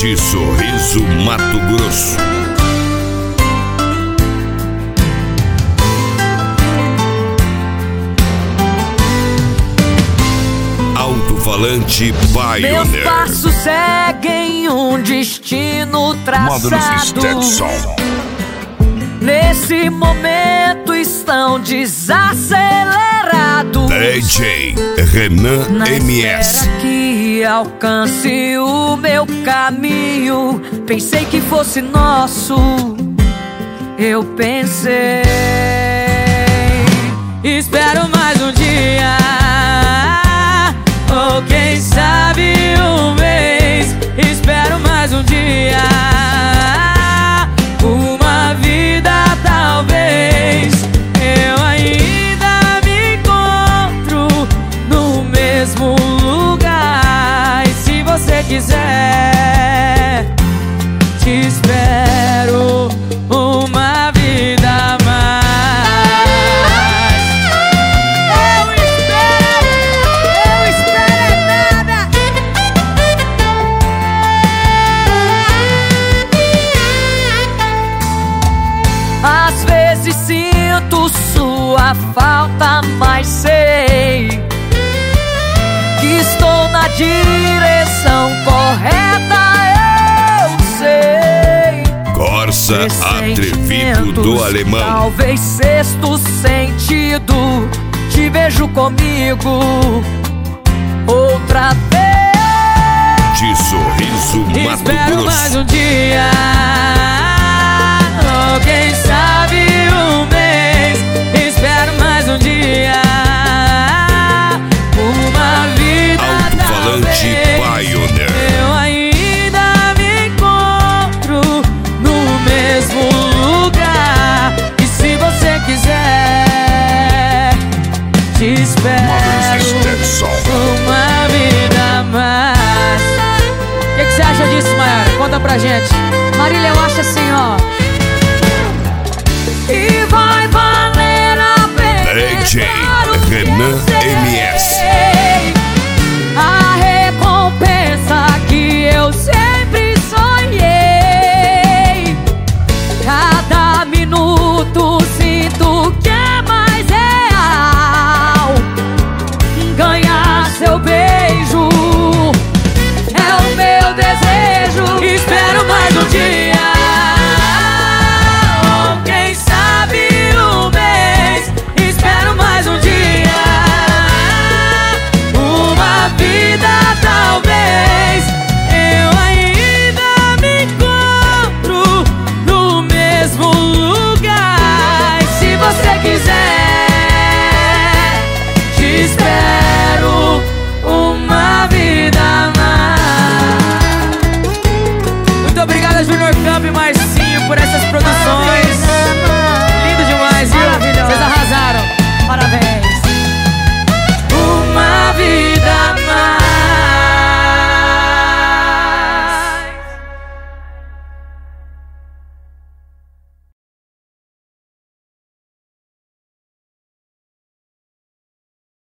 de Sorriso, Mato Grosso. Alto-falante Pioneer. Meus passos seguem um destino traçado. Nesse momento estão desacelerados. DJ Renan Na MS. espera que alcance o meu caminho. Pensei que fosse nosso. Eu pensei. Espero mais um dia, ou quem sabe um mês. Espero mais um dia, uma vida talvez. Eu ainda me encontro no mesmo lugar. E se você quiser, te espero uma vida a mais. Eu espero nada. Às vezes sinto sua falta, mas sei que estou na direção correta. Eu sei. Corsa Atrevido do Alemão. Talvez sexto sentido. Te vejo comigo outra vez. De Sorriso, Mato Espero mais Grosso. um dia, ou quem sabe um mês. Espero mais um dia, uma vida Alto-falante talvez. Pioneer. Eu ainda me encontro no mesmo lugar. E se você quiser, te espero uma vida a mais. O que você acha disso, Mayara? Conta pra gente. Marília, eu acho assim, ó. E vai valer a pena. DJ Claro que Renan eu sei. MS. A recompensa que eu sei.